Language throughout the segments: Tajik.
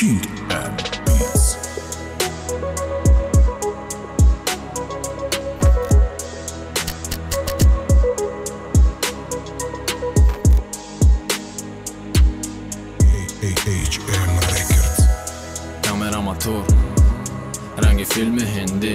King and Beats. HM Records. کامر آماتور رنگ فیلم هندی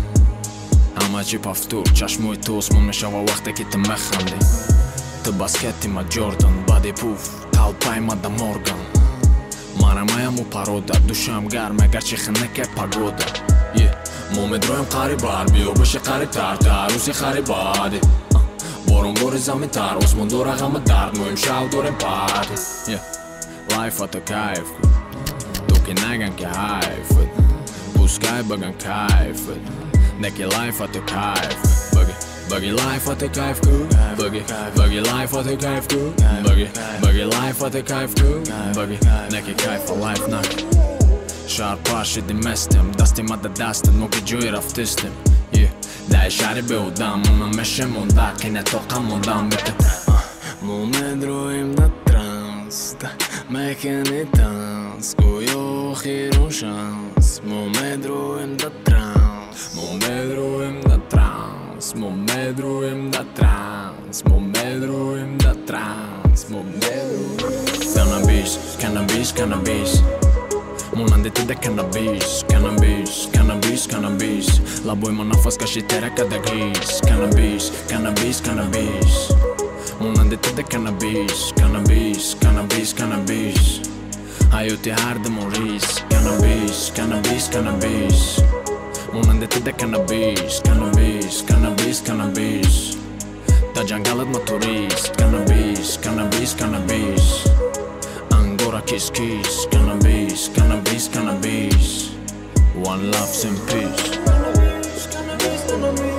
همه چی پفتور چشموی تو اسمون میشوه وقتی که تو میخندی تو باسکتی ما جوردن бади пуф талпай ма да морган марамаяму парода душам гарме гарчи хинаке пагода мо медроем қарибар биё боши қарибтар дар рӯзи харибади борон боризами тар осмон дора ғама дард мо имшав дорем парти лайфато кайф кун ту ки наган ки ҳайфат пускай баган кайфат неки лайфато кайф Buggy life at the kayf koo Buggy life at the kayf koo Buggy life at the kayf koo Buggy neki kayf a life nak Шарпаши dimestim Dastim at the dastim Moki ҷӯи рафтистим Дай шари беудам Муна меше монда Кине тоқа мондам бите Мо медроим на транс Мекени танс Гӯё охирон шанс Мо медроим на транс Мо медроим на транс Мо медроим на транс Мо медроим на транс Мо медроим Cannabis, cannabis, cannabis Монанди ту де cannabis Cannabis, cannabis, cannabis Лабои мо нафас каши терека да гис Cannabis, cannabis, cannabis Монанди ту де cannabis Cannabis, cannabis, cannabis ҳаёти ҳардамон рис Cannabis, cannabis, cannabis Монанди ту де cannabis Cannabis, cannabis, cannabis Да ҷангалат ма турист Cannabis, cannabis, cannabis Ангора kiss kiss Cannabis, cannabis, cannabis One love and peace Cannabis, cannabis, cannabis